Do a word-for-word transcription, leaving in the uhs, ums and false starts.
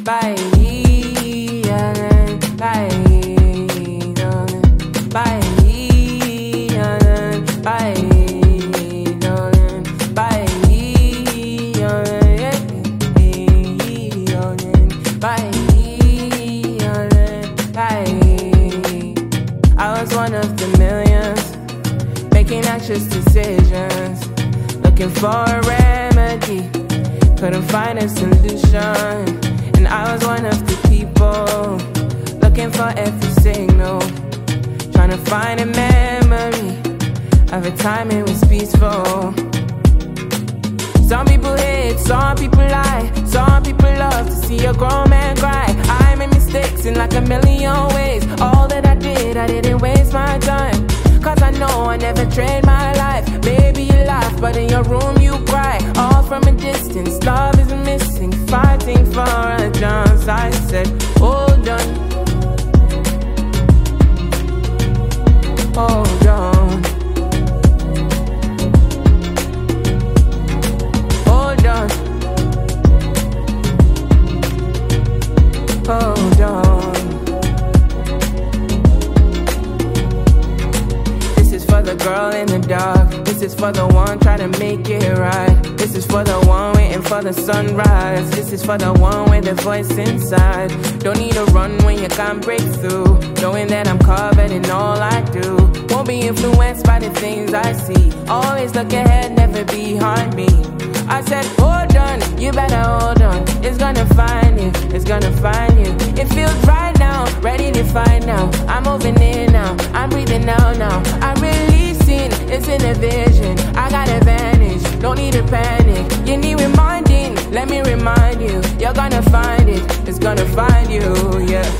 bye, darling, bye, darling, bye, darling, bye, darling, bye, darling, bye, darling, bye. I was one of the millions making anxious decisions, looking for a remedy, couldn't find a solution. And I was one of the people looking for every signal, trying to find a memory of a time it was peaceful. Some people hate, some people lie, some people love to see a grown man cry. I made mistakes in like a million ways. All that I did, I didn't waste my time, cause I know I never trade my life. Baby, you laugh, but in your room you cry. All from a distance, love is missing, fighting for a chance. I said, hold on, hold on, hold on, hold on. This is for the girl in the dark. This is for the one trying to make it right. This is for the one waiting for the sunrise. This is for the one with the voice inside. Don't need to run when you can't break through, knowing that I'm covered in all I do. Won't be influenced by the things I see. Always look ahead, never behind me. I said, hold on, you better hold on. It's gonna find you, it's gonna find you. It feels right now, ready to find out. I'm moving in now, I'm breathing out now. I'm releasing, it's in a vision. I got advantage, don't need to panic. You need reminding, let me remind you. You're gonna find it, it's gonna find you, yeah.